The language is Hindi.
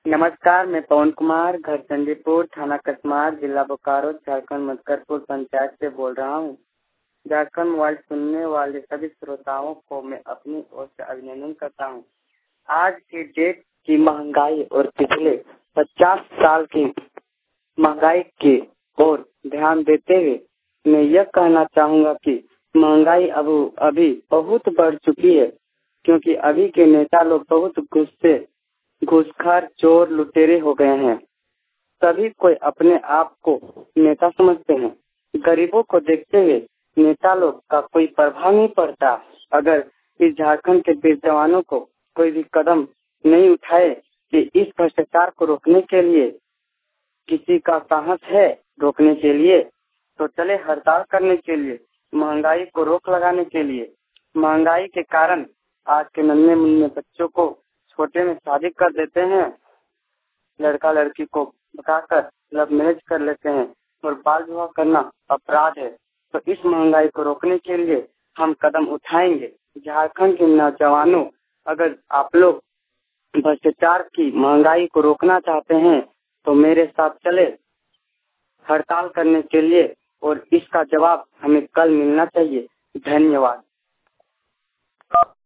नमस्कार, मैं पवन कुमार, घर चंदीपुर, थाना कसमार, जिला बोकारो, झारखंड मधुकरपुर पंचायत से बोल रहा हूँ। झारखंड मोबाइल सुनने वाले सभी श्रोताओं को मैं अपनी ओर से अभिनंदन करता हूँ। आज की डेट की महंगाई और पिछले 50 साल की महंगाई की ओर ध्यान देते हुए मैं यह कहना चाहूँगा कि महंगाई अब अभी बहुत बढ़ चुकी है, क्योंकि अभी के नेता लोग बहुत घूसखोर, चोर, लुटेरे हो गए हैं। सभी कोई अपने आप को नेता समझते हैं। गरीबों को देखते हुए नेता लोग का कोई प्रभाव नहीं पड़ता। अगर इस झारखंड के वीर जवानों को कोई भी कदम नहीं उठाए कि इस भ्रष्टाचार को रोकने के लिए किसी का साहस है रोकने के लिए, तो चले हड़ताल करने के लिए, महंगाई को रोक लगाने के लिए। महंगाई के कारण आज के नन्हे मुन्ने बच्चों को छोटे में शादी कर देते हैं, लड़का लड़की को भगाकर लव मैरिज कर लेते हैं और बाल विवाह करना अपराध है। तो इस महंगाई को रोकने के लिए हम कदम उठाएंगे। झारखंड के नौजवानों, अगर आप लोग भ्रष्टाचार की महंगाई को रोकना चाहते हैं तो मेरे साथ चले हड़ताल करने के लिए, और इसका जवाब हमें कल मिलना चाहिए। धन्यवाद।